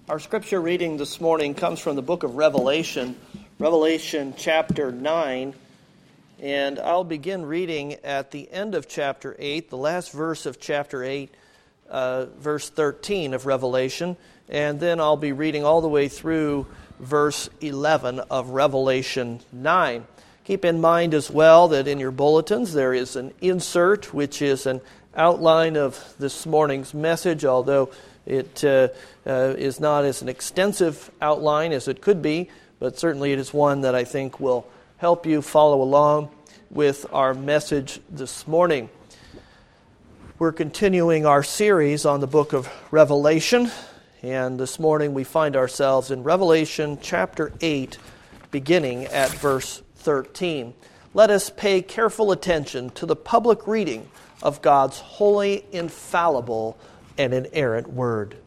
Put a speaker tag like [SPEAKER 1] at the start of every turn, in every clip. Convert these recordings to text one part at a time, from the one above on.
[SPEAKER 1] Our scripture reading this morning comes from the book of Revelation, Revelation chapter 9, and I'll begin reading at the end of chapter 8, the last verse of chapter 8, verse 13 of Revelation, and then I'll be reading all the way through verse 11 of Revelation 9. Keep in mind as well that in your bulletins there is an insert, which is an outline of this morning's message, although it is not as an extensive outline as it could be, but certainly it is one that I think will help you follow along with our message this morning. We're continuing our series on the book of Revelation, and this morning we find ourselves in Revelation chapter 8, beginning at verse 13. Let us pay careful attention to the public reading of God's holy, infallible, and inerrant word.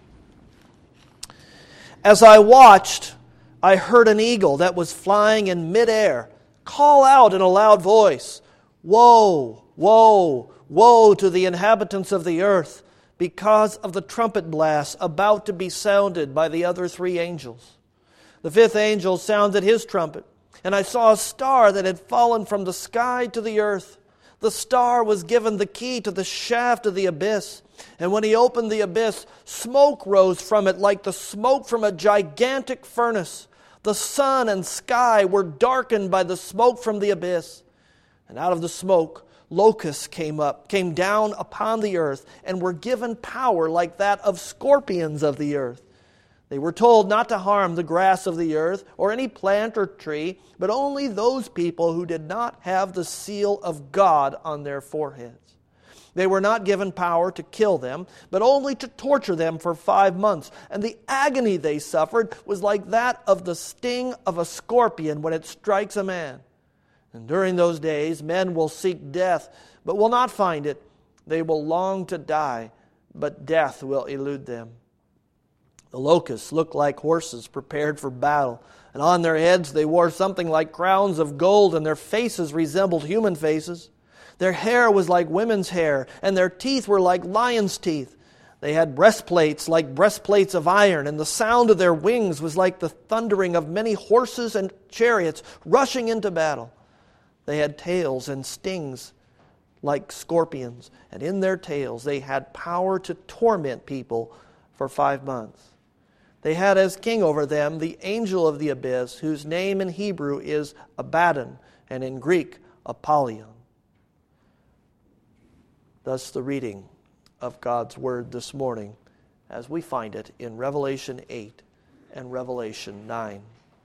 [SPEAKER 1] As I watched, I heard an eagle that was flying in midair call out in a loud voice, "Woe, woe, woe to the inhabitants of the earth, because of the trumpet blast about to be sounded by the other three angels." The fifth angel sounded his trumpet, and I saw a star that had fallen from the sky to the earth. The star was given the key to the shaft of the abyss. And when he opened the abyss, smoke rose from it like the smoke from a gigantic furnace. The sun and sky were darkened by the smoke from the abyss. And out of the smoke, locusts came down upon the earth, and were given power like that of scorpions of the earth. They were told not to harm the grass of the earth or any plant or tree, but only those people who did not have the seal of God on their foreheads. They were not given power to kill them, but only to torture them for 5 months. And the agony they suffered was like that of the sting of a scorpion when it strikes a man. And during those days, men will seek death, but will not find it. They will long to die, but death will elude them. The locusts looked like horses prepared for battle, and on their heads they wore something like crowns of gold, and their faces resembled human faces. Their hair was like women's hair, and their teeth were like lions' teeth. They had breastplates like breastplates of iron, and the sound of their wings was like the thundering of many horses and chariots rushing into battle. They had tails and stings like scorpions, and in their tails they had power to torment people for 5 months. They had as king over them the angel of the abyss, whose name in Hebrew is Abaddon, and in Greek, Apollyon. Thus the reading of God's word this morning, as we find it in Revelation 8 and Revelation 9.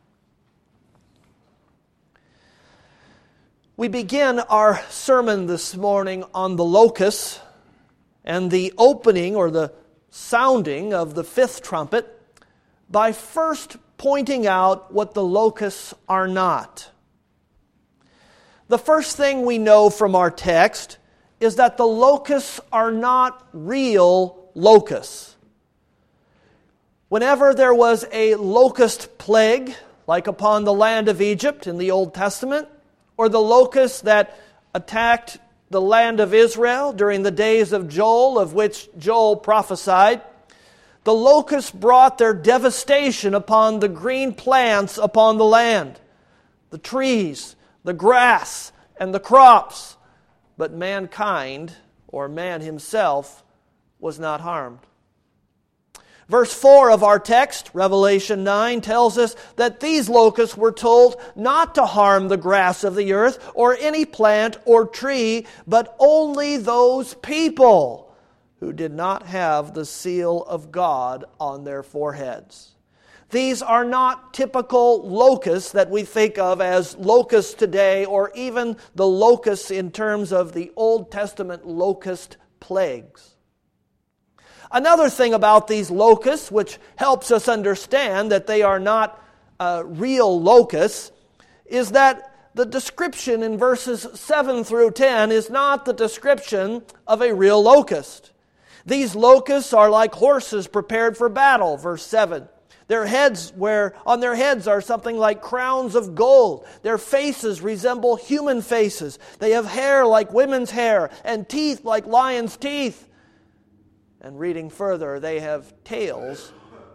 [SPEAKER 1] We begin our sermon this morning on the locusts and the opening or the sounding of the fifth trumpet by first pointing out what the locusts are not. The first thing we know from our text is that the locusts are not real locusts. Whenever there was a locust plague, like upon the land of Egypt in the Old Testament, or the locusts that attacked the land of Israel during the days of Joel, of which Joel prophesied, the locusts brought their devastation upon the green plants upon the land, the trees, the grass, and the crops. But mankind, or man himself, was not harmed. Verse 4 of our text, Revelation 9, tells us that these locusts were told not to harm the grass of the earth or any plant or tree, but only those people who did not have the seal of God on their foreheads. These are not typical locusts that we think of as locusts today, or even the locusts in terms of the Old Testament locust plagues. Another thing about these locusts, which helps us understand that they are not real locusts, is that the description in verses 7 through 10 is not the description of a real locust. These locusts are like horses prepared for battle, verse 7. On their heads are something like crowns of gold. Their faces resemble human faces. They have hair like women's hair and teeth like lions' teeth. And reading further, they have tails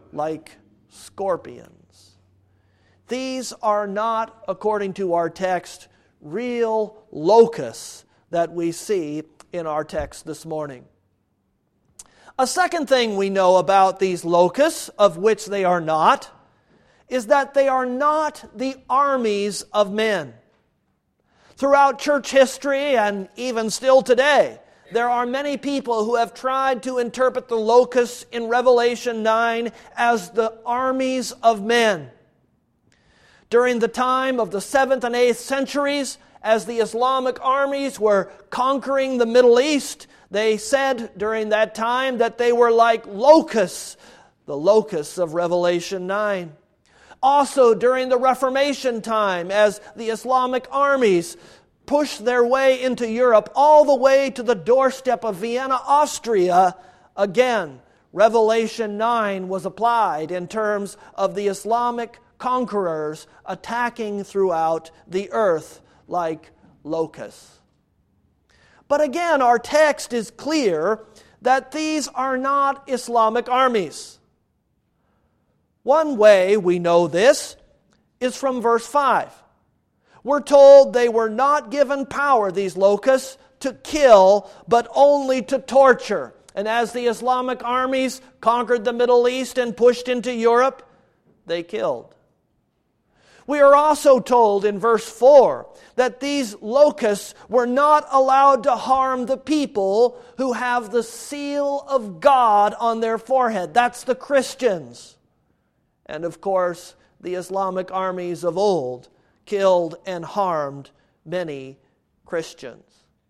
[SPEAKER 1] like scorpions. These are not, according to our text, real locusts that we see in our text this morning. A second thing we know about these locusts, of which they are not, is that they are not the armies of men. Throughout church history, and even still today, there are many people who have tried to interpret the locusts in Revelation 9 as the armies of men. During the time of the 7th and 8th centuries, as the Islamic armies were conquering the Middle East, they said during that time that they were like locusts, the locusts of Revelation 9. Also during the Reformation time, as the Islamic armies pushed their way into Europe, all the way to the doorstep of Vienna, Austria, again, Revelation 9 was applied in terms of the Islamic conquerors attacking throughout the earth like locusts. But again, our text is clear that these are not Islamic armies. One way we know this is from verse 5. We're told they were not given power, these locusts, to kill, but only to torture. And as the Islamic armies conquered the Middle East and pushed into Europe, they killed. We are also told in verse 4 that these locusts were not allowed to harm the people who have the seal of God on their forehead. That's the Christians. And of course, the Islamic armies of old killed and harmed many Christians.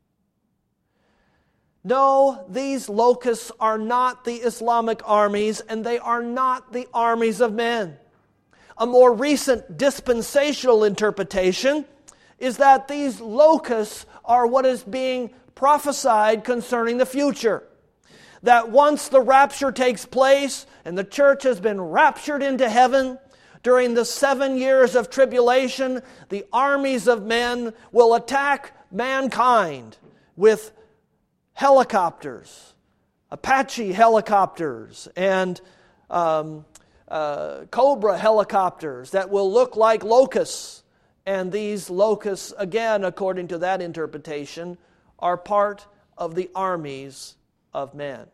[SPEAKER 1] No, these locusts are not the Islamic armies, and they are not the armies of men. A more recent dispensational interpretation is that these locusts are what is being prophesied concerning the future. That once the rapture takes place and the church has been raptured into heaven, during the 7 years of tribulation, the armies of men will attack mankind with helicopters, Apache helicopters, and Cobra helicopters that will look like locusts. And these locusts, again, according to that interpretation, are part of the armies of men.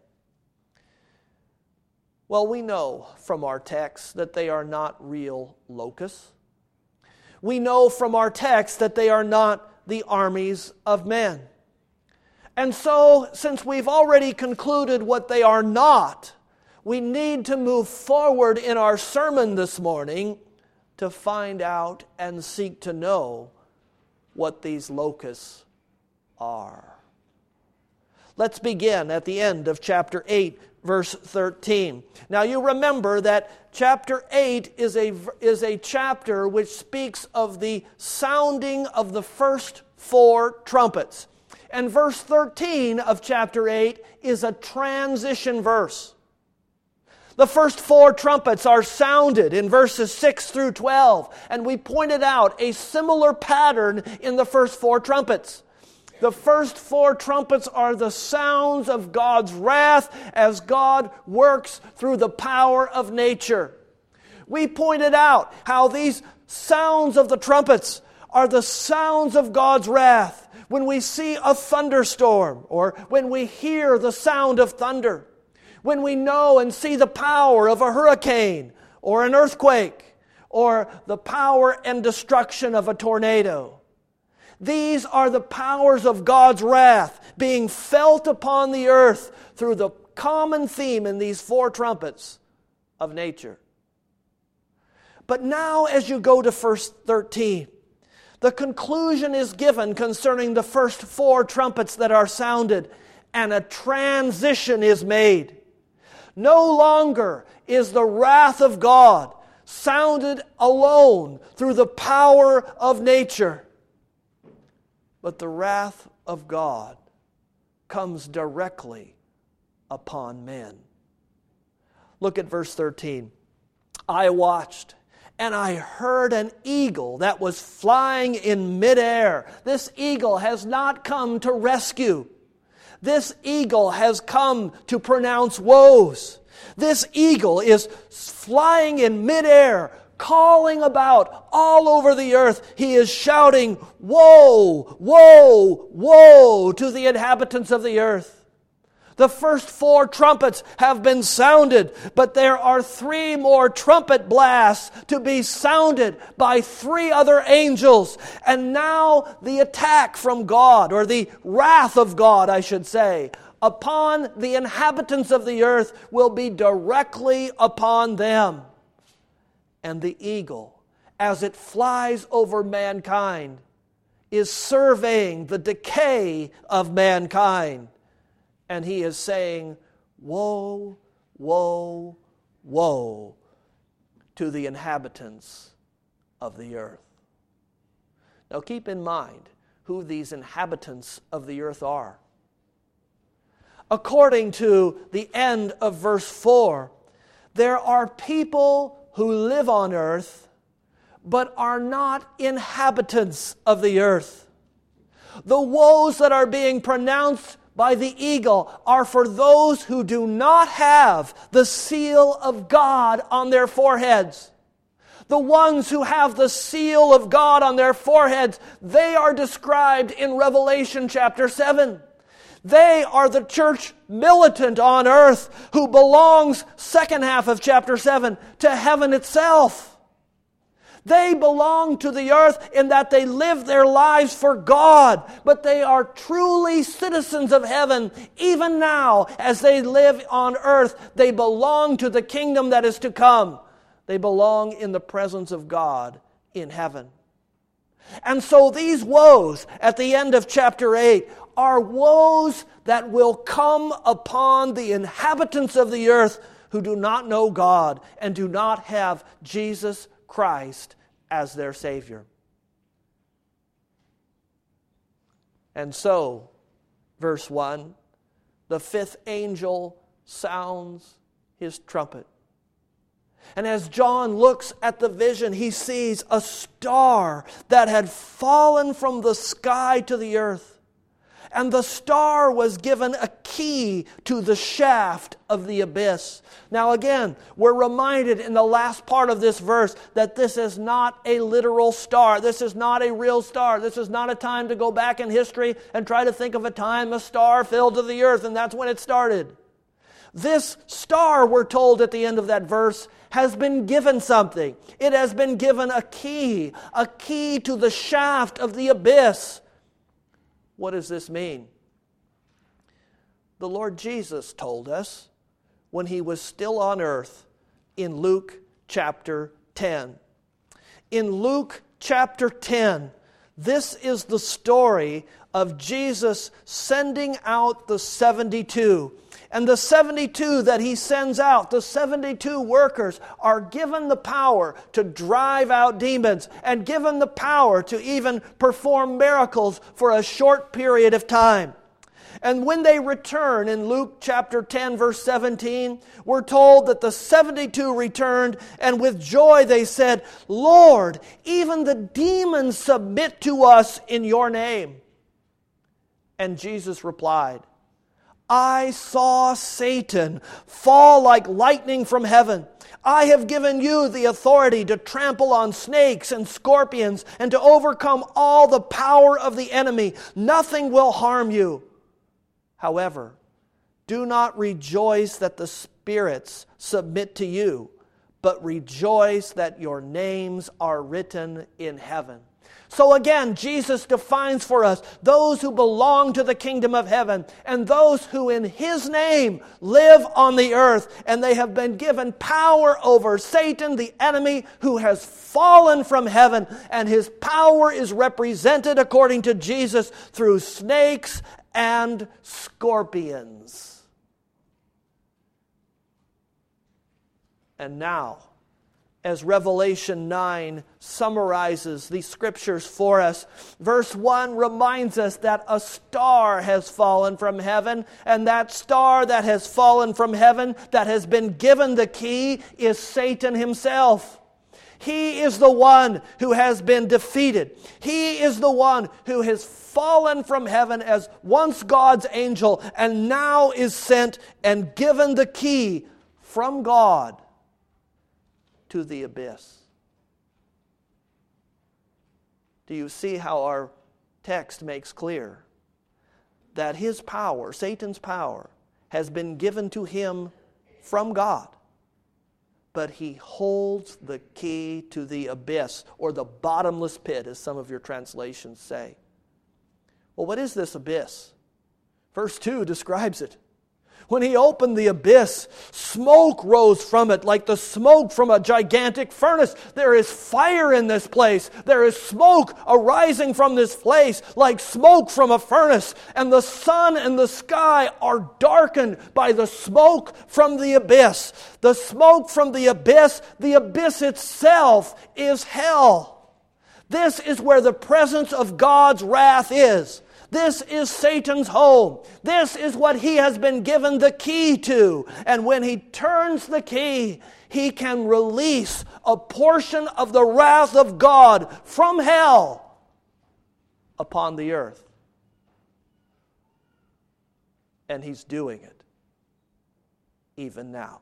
[SPEAKER 1] Well, we know from our text that they are not real locusts. We know from our text that they are not the armies of men. And so, since we've already concluded what they are not, we need to move forward in our sermon this morning to find out and seek to know what these locusts are. Let's begin at the end of chapter 8, verse 13. Now you remember that chapter 8 is a chapter which speaks of the sounding of the first 4 trumpets. And verse 13 of chapter 8 is a transition verse. The first 4 trumpets are sounded in verses 6 through 12, and we pointed out a similar pattern in the first 4 trumpets. The first 4 trumpets are the sounds of God's wrath as God works through the power of nature. We pointed out how these sounds of the trumpets are the sounds of God's wrath when we see a thunderstorm or when we hear the sound of thunder, when we know and see the power of a hurricane or an earthquake or the power and destruction of a tornado. These are the powers of God's wrath being felt upon the earth through the common theme in these 4 trumpets of nature. But now as you go to verse 13, the conclusion is given concerning the first 4 trumpets that are sounded, and a transition is made. No longer is the wrath of God sounded alone through the power of nature, but the wrath of God comes directly upon men. Look at verse 13. I watched, and I heard an eagle that was flying in midair. This eagle has not come to rescue. This eagle has come to pronounce woes. This eagle is flying in midair, calling about all over the earth. He is shouting, "Woe, woe, woe to the inhabitants of the earth." The first 4 trumpets have been sounded, but there are 3 more trumpet blasts to be sounded by 3 other angels. And now the attack from God, or the wrath of God, I should say, upon the inhabitants of the earth will be directly upon them. And the eagle, as it flies over mankind, is surveying the decay of mankind. And he is saying, "Woe, woe, woe to the inhabitants of the earth." Now keep in mind who these inhabitants of the earth are. According to the end of verse 4, there are people who live on earth but are not inhabitants of the earth. The woes that are being pronounced by the eagle are for those who do not have the seal of God on their foreheads. The ones who have the seal of God on their foreheads, they are described in Revelation chapter 7. They are the church militant on earth who belongs, second half of chapter 7, to heaven itself. They belong to the earth in that they live their lives for God, but they are truly citizens of heaven. Even now, as they live on earth, they belong to the kingdom that is to come. They belong in the presence of God in heaven. And so these woes at the end of chapter 8 are woes that will come upon the inhabitants of the earth who do not know God and do not have Jesus Christ as their Savior. And so, verse 1, the 5th angel sounds his trumpet. And as John looks at the vision, he sees a star that had fallen from the sky to the earth. And the star was given a key to the shaft of the abyss. Now again, we're reminded in the last part of this verse that this is not a literal star. This is not a real star. This is not a time to go back in history and try to think of a time a star fell to the earth and that's when it started. This star, we're told at the end of that verse, has been given something. It has been given a key to the shaft of the abyss. What does this mean? The Lord Jesus told us when he was still on earth in Luke chapter 10. In Luke chapter 10, this is the story of Jesus sending out the 72. And the 72 that he sends out, the 72 workers, are given the power to drive out demons and given the power to even perform miracles for a short period of time. And when they return in Luke chapter 10 verse 17, we're told that the 72 returned and with joy they said, "Lord, even the demons submit to us in your name." And Jesus replied, "I saw Satan fall like lightning from heaven. I have given you the authority to trample on snakes and scorpions and to overcome all the power of the enemy. Nothing will harm you. However, do not rejoice that the spirits submit to you, but rejoice that your names are written in heaven." So again, Jesus defines for us those who belong to the kingdom of heaven and those who in His name live on the earth, and they have been given power over Satan, the enemy, who has fallen from heaven, and his power is represented, according to Jesus, through snakes and scorpions. And now, as Revelation 9 summarizes these scriptures for us, verse 1 reminds us that a star has fallen from heaven, and that star that has fallen from heaven, that has been given the key, is Satan himself. He is the one who has been defeated. He is the one who has fallen from heaven as once God's angel and now is sent and given the key from God to the abyss. Do you see how our text makes clear that his power, Satan's power, has been given to him from God, but he holds the key to the abyss, or the bottomless pit, as some of your translations say. Well, what is this abyss? Verse 2 describes it. When he opened the abyss, smoke rose from it like the smoke from a gigantic furnace. There is fire in this place. There is smoke arising from this place like smoke from a furnace. And the sun and the sky are darkened by the smoke from the abyss. The smoke from the abyss itself is hell. This is where the presence of God's wrath is. This is Satan's home. This is what he has been given the key to. And when he turns the key, he can release a portion of the wrath of God from hell upon the earth. And he's doing it even now.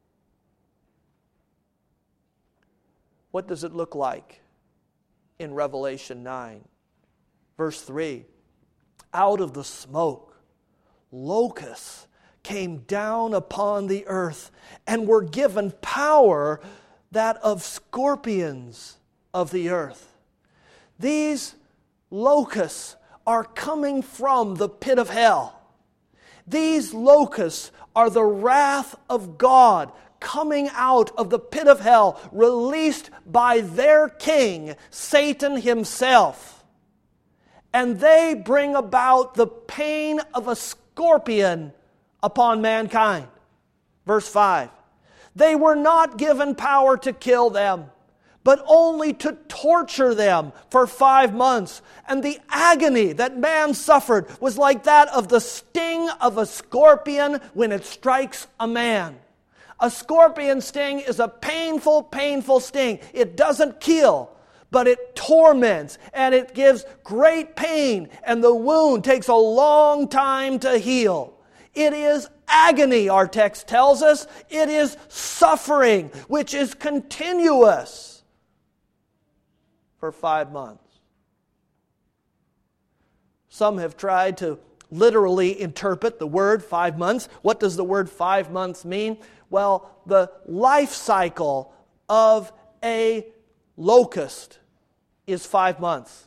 [SPEAKER 1] What does it look like in Revelation 9? Verse 3. Out of the smoke, locusts came down upon the earth and were given power that of scorpions of the earth. These locusts are coming from the pit of hell. These locusts are the wrath of God coming out of the pit of hell, released by their king, Satan himself. And they bring about the pain of a scorpion upon mankind. Verse 5. They were not given power to kill them, but only to torture them for 5 months. And the agony that man suffered was like that of the sting of a scorpion when it strikes a man. A scorpion sting is a painful, painful sting. It doesn't kill, but it torments and it gives great pain, and the wound takes a long time to heal. It is agony, our text tells us. It is suffering, which is continuous for 5 months. Some have tried to literally interpret the word 5 months. What does the word 5 months mean? Well, the life cycle of a locust is 5 months.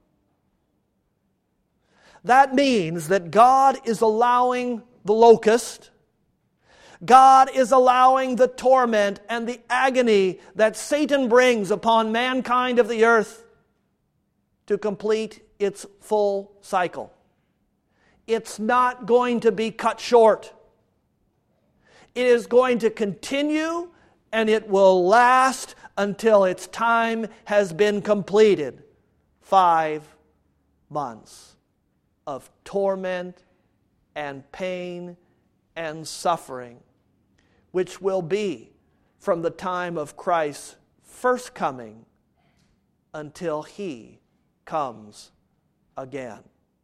[SPEAKER 1] That means that God is allowing the locust, God is allowing the torment and the agony that Satan brings upon mankind of the earth to complete its full cycle. It's not going to be cut short. It is going to continue, and it will last until its time has been completed. 5 months of torment and pain and suffering, which will be from the time of Christ's first coming until He comes again.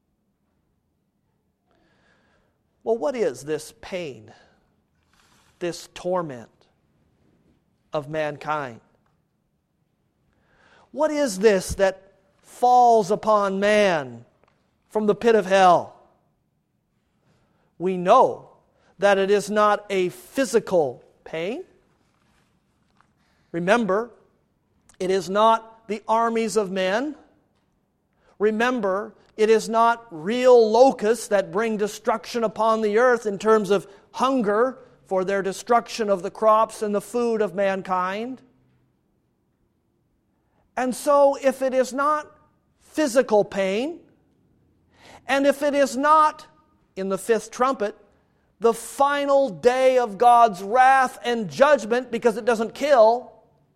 [SPEAKER 1] Well, what is this pain, this torment of mankind? What is this that falls upon man from the pit of hell? We know that it is not a physical pain. Remember, it is not the armies of men. Remember, it is not real locusts that bring destruction upon the earth in terms of hunger for their destruction of the crops and the food of mankind. And so, if it is not physical pain, and if it is not, in the fifth trumpet, the final day of God's wrath and judgment because it doesn't kill,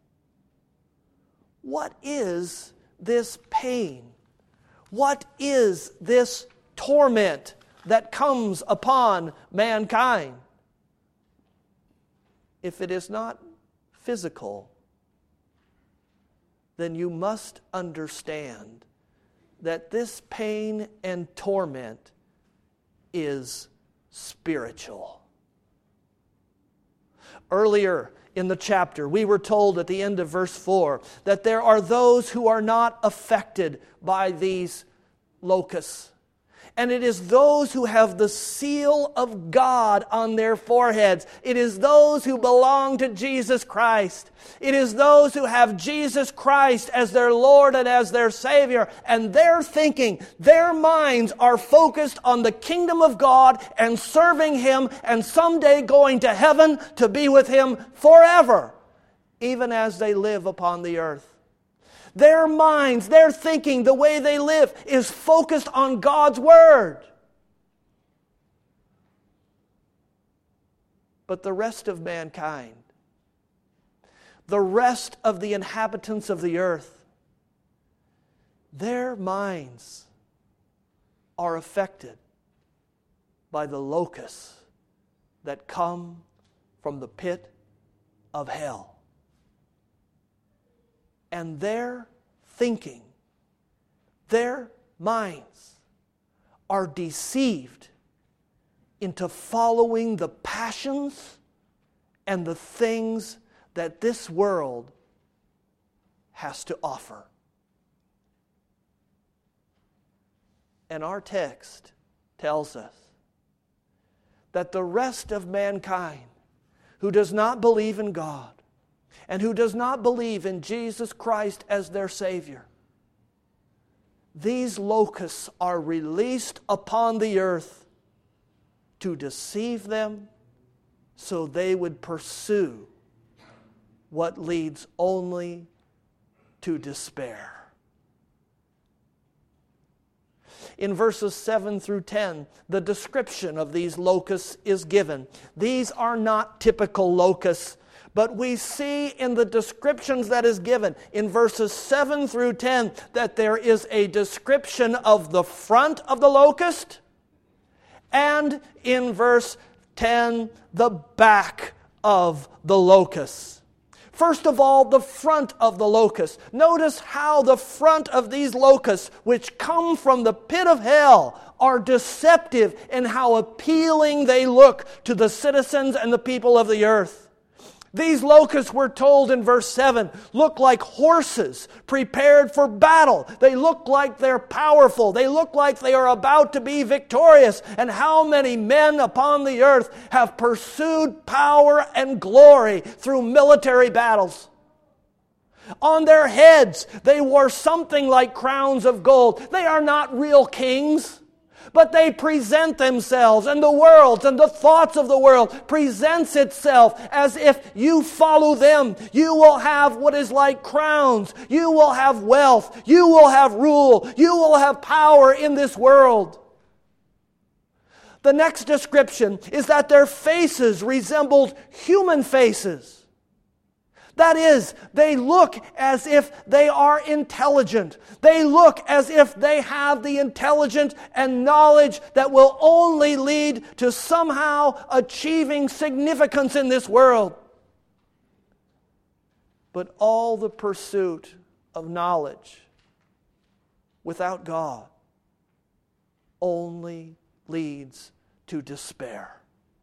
[SPEAKER 1] what is this pain? What is this torment that comes upon mankind? If it is not physical, then you must understand that this pain and torment is spiritual. Earlier in the chapter, we were told at the end of verse 4 that there are those who are not affected by these locusts. And it is those who have the seal of God on their foreheads. It is those who belong to Jesus Christ. It is those who have Jesus Christ as their Lord and as their Savior. And their thinking, their minds are focused on the kingdom of God and serving Him and someday going to heaven to be with Him forever, even as they live upon the earth. Their minds, their thinking, the way they live is focused on God's Word. But the rest of mankind, the rest of the inhabitants of the earth, their minds are affected by the locusts that come from the pit of hell. And their thinking, their minds are deceived into following the passions and the things that this world has to offer. And our text tells us that the rest of mankind who does not believe in God and who does not believe in Jesus Christ as their Savior, these locusts are released upon the earth to deceive them so they would pursue what leads only to despair. In verses 7 through 10, the description of these locusts is given. These are not typical locusts, but we see in the descriptions that is given in verses 7 through 10 that there is a description of the front of the locust, and in verse 10, the back of the locust. First of all, the front of the locust. Notice how the front of these locusts, which come from the pit of hell, are deceptive in how appealing they look to the citizens and the people of the earth. These locusts, we're told in verse 7, look like horses prepared for battle. They look like they're powerful. They look like they are about to be victorious. And how many men upon the earth have pursued power and glory through military battles? On their heads, they wore something like crowns of gold. They are not real kings, but they present themselves, and the world and the thoughts of the world presents itself as if you follow them, you will have what is like crowns, you will have wealth, you will have rule, you will have power in this world. The next description is that their faces resembled human faces. That is, they look as if they are intelligent. They look as if they have the intelligence and knowledge that will only lead to somehow achieving significance in this world. But all the pursuit of knowledge without God only leads to despair.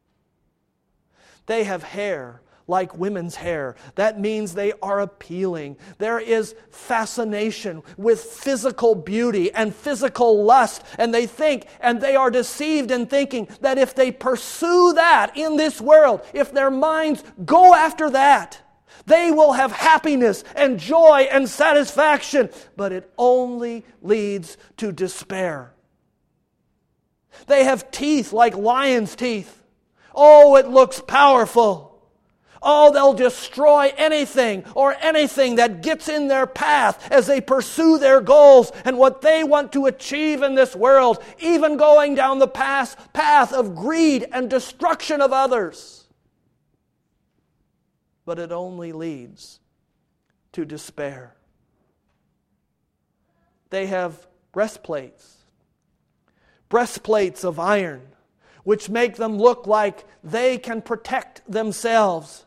[SPEAKER 1] They have hair like women's hair. That means they are appealing. There is fascination with physical beauty and physical lust. And they think, and they are deceived in thinking that if they pursue that in this world, if their minds go after that, they will have happiness and joy and satisfaction. But it only leads to despair. They have teeth like lion's teeth. Oh, it looks powerful. Oh, they'll destroy anything or anything that gets in their path as they pursue their goals and what they want to achieve in this world, even going down the path of greed and destruction of others. But it only leads to despair. They have breastplates of iron, which make them look like they can protect themselves.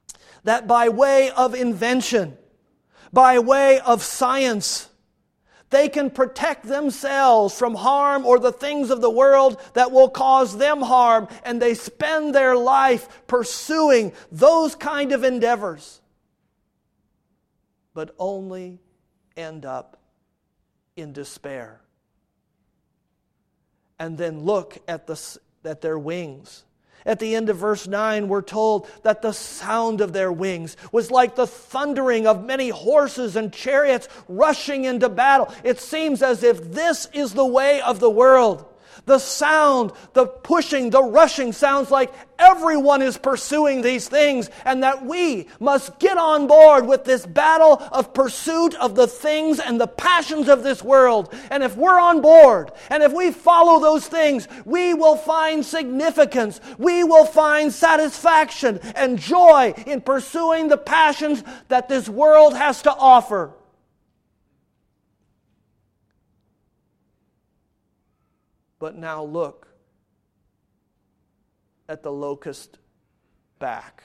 [SPEAKER 1] That by way of invention, by way of science, They can protect themselves from harm or the things of the world that will cause them harm, and they spend their life pursuing those kind of endeavors, but only end up in despair. And then look at their wings. At the end of verse 9, we're told that the sound of their wings was like the thundering of many horses and chariots rushing into battle. It seems as if this is the way of the world. The sound, the pushing, the rushing sounds like everyone is pursuing these things, and that we must get on board with this battle of pursuit of the things and the passions of this world. And if we're on board, and if we follow those things, we will find significance. We will find satisfaction and joy in pursuing the passions that this world has to offer. But now look at the locust back.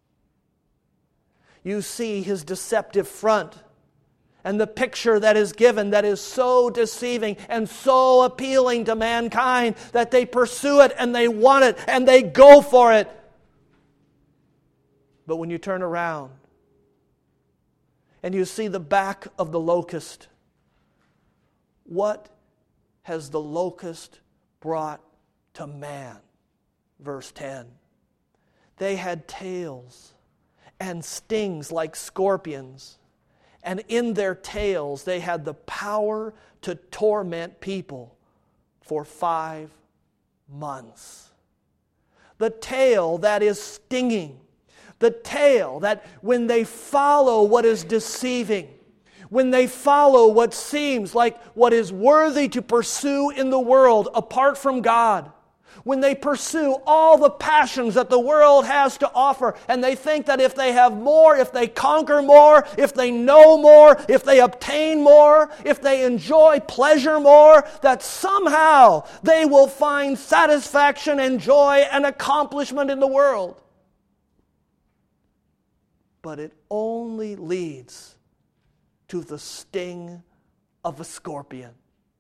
[SPEAKER 1] You see his deceptive front and the picture that is given that is so deceiving and so appealing to mankind that they pursue it and they want it and they go for it. But when you turn around and you see the back of the locust, what has the locust brought to man? Verse 10. They had tails and stings like scorpions, and in their tails they had the power to torment people for 5 months. The tail that is stinging, the tail that when they follow what is deceiving, when they follow what seems like what is worthy to pursue in the world apart from God, when they pursue all the passions that the world has to offer, and they think that if they have more, if they conquer more, if they know more, if they obtain more, if they enjoy pleasure more, that somehow they will find satisfaction and joy and accomplishment in the world. But it only leads to the sting of a scorpion.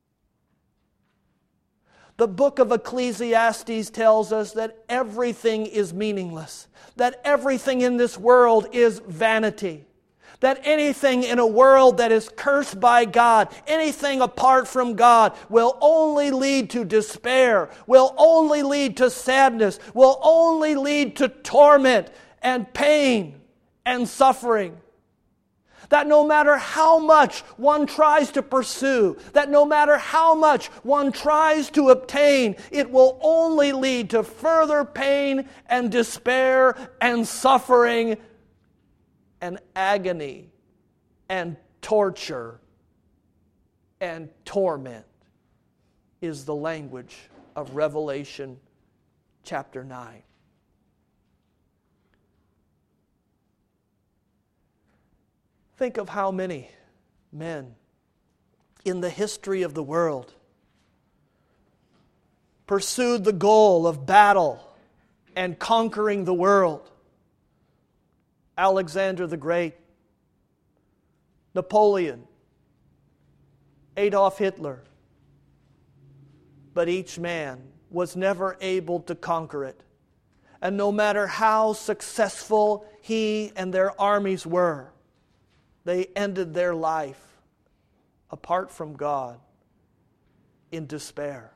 [SPEAKER 1] The book of Ecclesiastes tells us that everything is meaningless, that everything in this world is vanity, that anything in a world that is cursed by God, anything apart from God, will only lead to despair, will only lead to sadness, will only lead to torment and pain and suffering. That no matter how much one tries to pursue, that no matter how much one tries to obtain, it will only lead to further pain and despair and suffering and agony and torture and torment, is the language of Revelation chapter 9. Think of how many men in the history of the world pursued the goal of battle and conquering the world. Alexander the Great, Napoleon, Adolf Hitler. But each man was never able to conquer it. And no matter how successful he and their armies were, they ended their life, apart from God, in despair.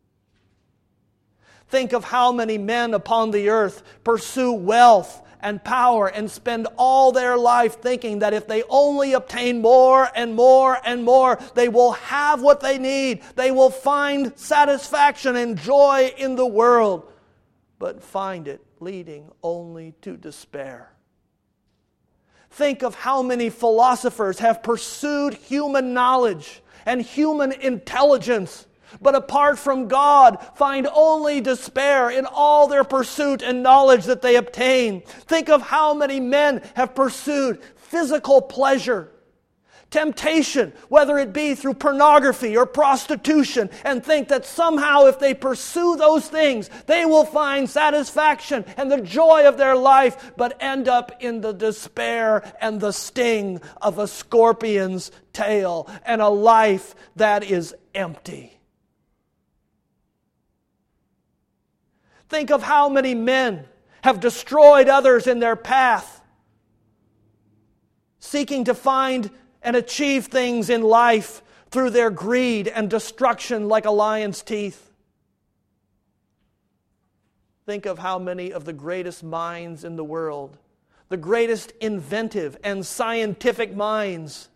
[SPEAKER 1] Think of how many men upon the earth pursue wealth and power and spend all their life thinking that if they only obtain more and more and more, they will have what they need. They will find satisfaction and joy in the world, but find it leading only to despair. Think of how many philosophers have pursued human knowledge and human intelligence, but apart from God, find only despair in all their pursuit and knowledge that they obtain. Think of how many men have pursued physical pleasure, Temptation, whether it be through pornography or prostitution, and think that somehow if they pursue those things, they will find satisfaction and the joy of their life, but end up in the despair and the sting of a scorpion's tail and a life that is empty. Think of how many men have destroyed others in their path, seeking to find and achieve things in life through their greed and destruction like a lion's teeth. Think of how many of the greatest minds in the world, the greatest inventive and scientific minds,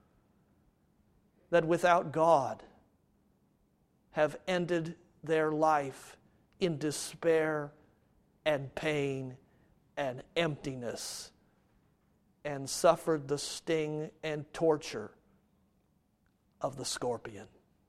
[SPEAKER 1] that without God have ended their life in despair and pain and emptiness, and suffered the sting and torture of the scorpion.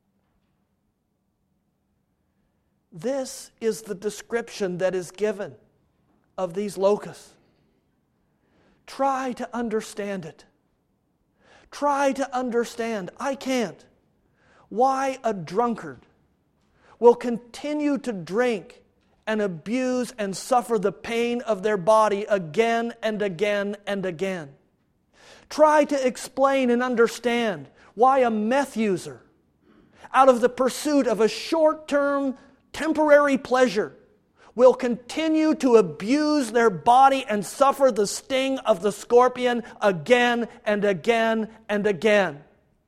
[SPEAKER 1] This is the description that is given of these locusts. Try to understand it. Try to understand, I can't, why a drunkard will continue to drink and abuse and suffer the pain of their body again and again and again. Try to explain and understand why a meth user, out of the pursuit of a short-term, temporary pleasure, will continue to abuse their body and suffer the sting of the scorpion again and again and again.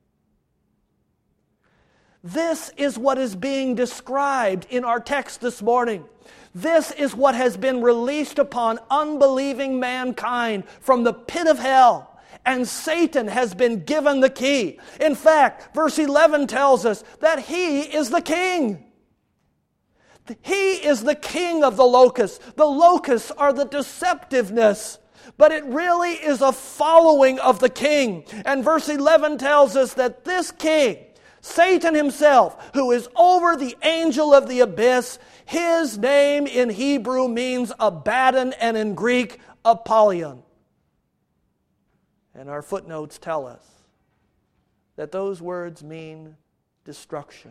[SPEAKER 1] This is what is being described in our text this morning. This is what has been released upon unbelieving mankind from the pit of hell, and Satan has been given the key. In fact, verse 11 tells us that he is the king. He is the king of the locusts. The locusts are the deceptiveness, but it really is a following of the king. And verse 11 tells us that this king, Satan himself, who is over the angel of the abyss, his name in Hebrew means Abaddon and in Greek Apollyon. And our footnotes tell us that those words mean destruction.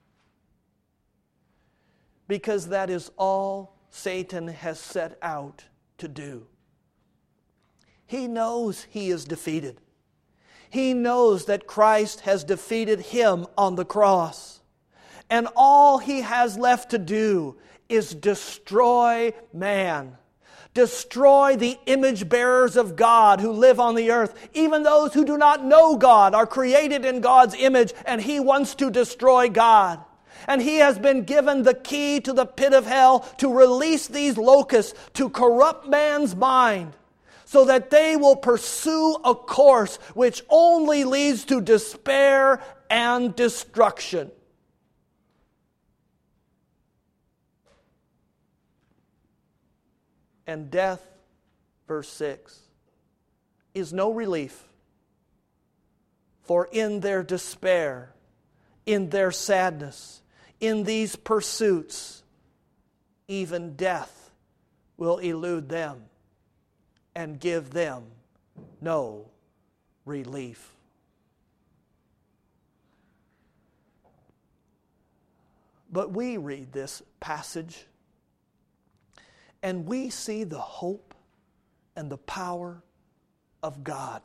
[SPEAKER 1] Because that is all Satan has set out to do. He knows he is defeated. He knows that Christ has defeated him on the cross. And all he has left to do is destroy man. Destroy the image bearers of God who live on the earth. Even those who do not know God are created in God's image, and he wants to destroy God. And he has been given the key to the pit of hell to release these locusts to corrupt man's mind, so that they will pursue a course which only leads to despair and destruction. And death, verse 6, is no relief. For in their despair, in their sadness, in these pursuits, even death will elude them and give them no relief. But we read this passage and we see the hope and the power of God.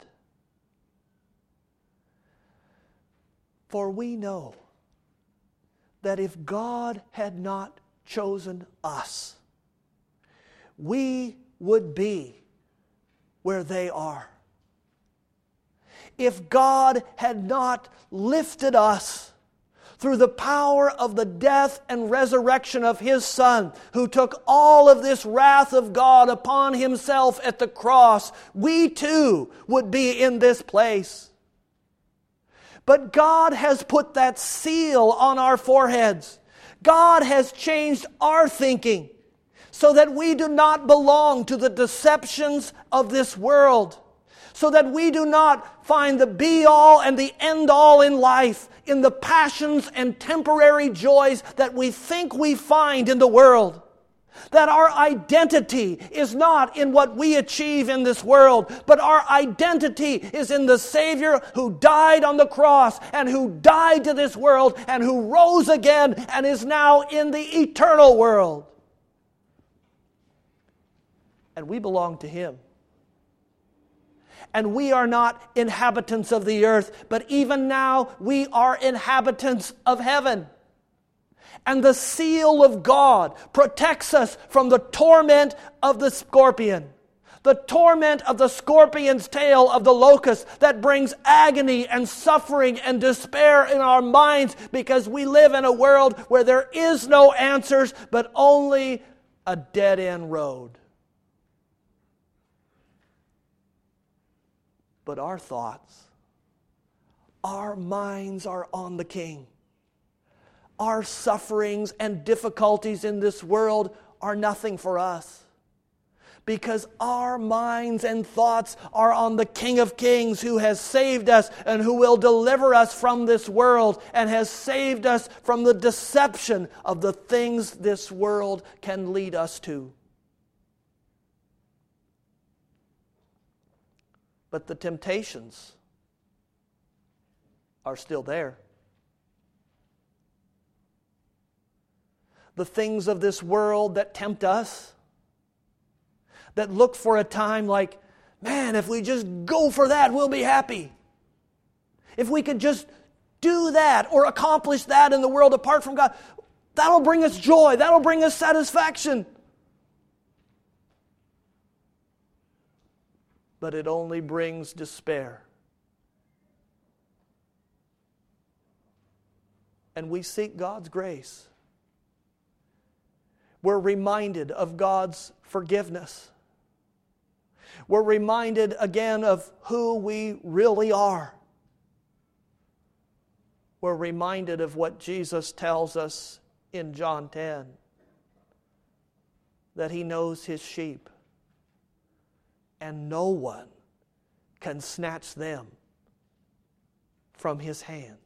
[SPEAKER 1] For we know that if God had not chosen us, we would be where they are. If God had not lifted us through the power of the death and resurrection of His Son, who took all of this wrath of God upon Himself at the cross, we too would be in this place. But God has put that seal on our foreheads. God has changed our thinking so that we do not belong to the deceptions of this world, so that we do not find the be-all and the end-all in life in the passions and temporary joys that we think we find in the world. That our identity is not in what we achieve in this world, but our identity is in the Savior who died on the cross and who died to this world and who rose again and is now in the eternal world. And we belong to Him. And we are not inhabitants of the earth, but even now we are inhabitants of heaven. And the seal of God protects us from the torment of the scorpion. The torment of the scorpion's tail of the locust that brings agony and suffering and despair in our minds because we live in a world where there is no answers but only a dead-end road. But our thoughts, our minds are on the King. Our sufferings and difficulties in this world are nothing for us because our minds and thoughts are on the King of Kings who has saved us and who will deliver us from this world and has saved us from the deception of the things this world can lead us to. But the temptations are still there. The things of this world that tempt us, that look for a time like, man, if we just go for that, we'll be happy. If we could just do that or accomplish that in the world apart from God, that'll bring us joy, that'll bring us satisfaction. But it only brings despair. And we seek God's grace. We're reminded of God's forgiveness. We're reminded again of who we really are. We're reminded of what Jesus tells us in John 10, that He knows His sheep, and no one can snatch them from His hand.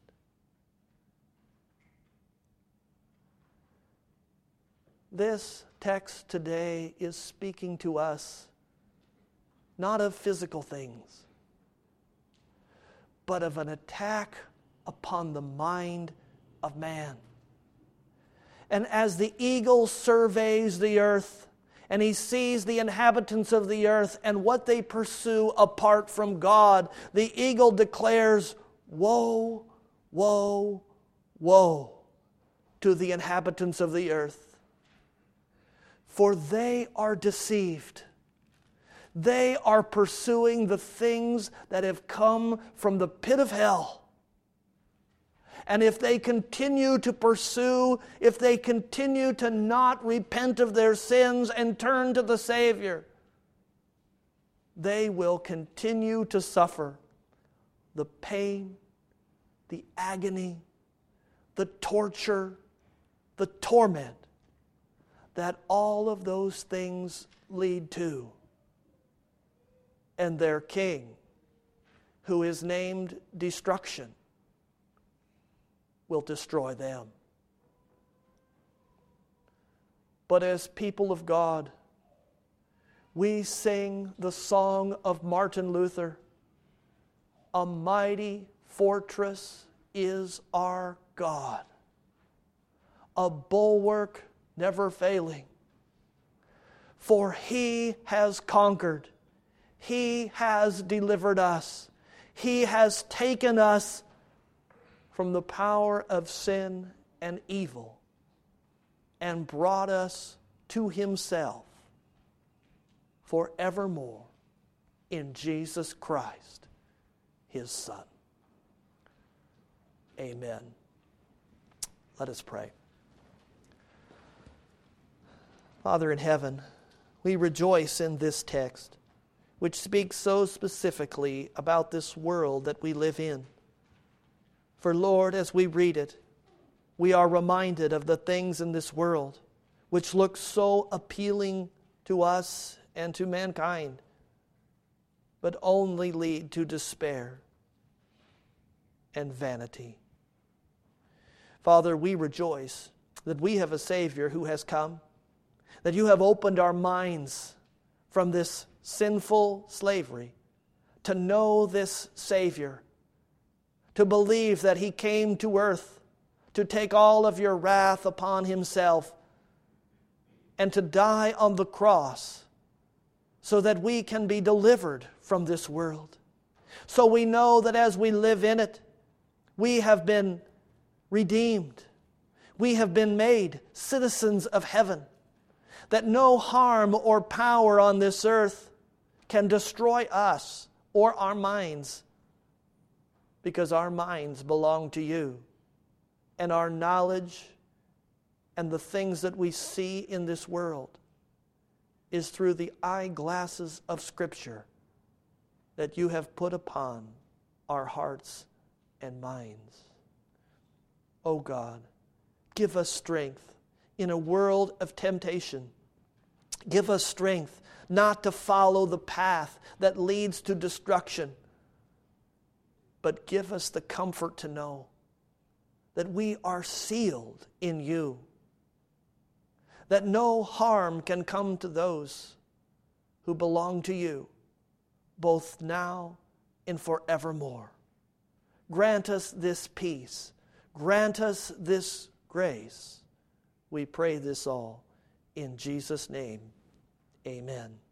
[SPEAKER 1] This text today is speaking to us not of physical things, but of an attack upon the mind of man. And as the eagle surveys the earth, and he sees the inhabitants of the earth and what they pursue apart from God, the eagle declares, "Woe, woe, woe to the inhabitants of the earth. For they are deceived. They are pursuing the things that have come from the pit of hell. And if they continue to pursue, if they continue to not repent of their sins and turn to the Savior, they will continue to suffer the pain, the agony, the torture, the torment that all of those things lead to. And their king, who is named Destruction, will destroy them. But as people of God, we sing the song of Martin Luther, "A mighty fortress is our God, a bulwark never failing. For He has conquered. He has delivered us. He has taken us from the power of sin and evil and brought us to Himself forevermore in Jesus Christ, His Son." Amen. Let us pray. Father in heaven, we rejoice in this text, which speaks so specifically about this world that we live in. For Lord, as we read it, we are reminded of the things in this world which look so appealing to us and to mankind, but only lead to despair and vanity. Father, we rejoice that we have a Savior who has come, that you have opened our minds from this sinful slavery to know this Savior, to believe that He came to earth to take all of your wrath upon Himself and to die on the cross so that we can be delivered from this world. So we know that as we live in it, we have been redeemed. We have been made citizens of heaven, that no harm or power on this earth can destroy us or our minds, because our minds belong to you, and our knowledge and the things that we see in this world is through the eyeglasses of Scripture that you have put upon our hearts and minds. Oh God, give us strength in a world of temptation. Give us strength not to follow the path that leads to destruction, but give us the comfort to know that we are sealed in you, that no harm can come to those who belong to you, both now and forevermore. Grant us this peace. Grant us this grace. We pray this all in Jesus' name. Amen.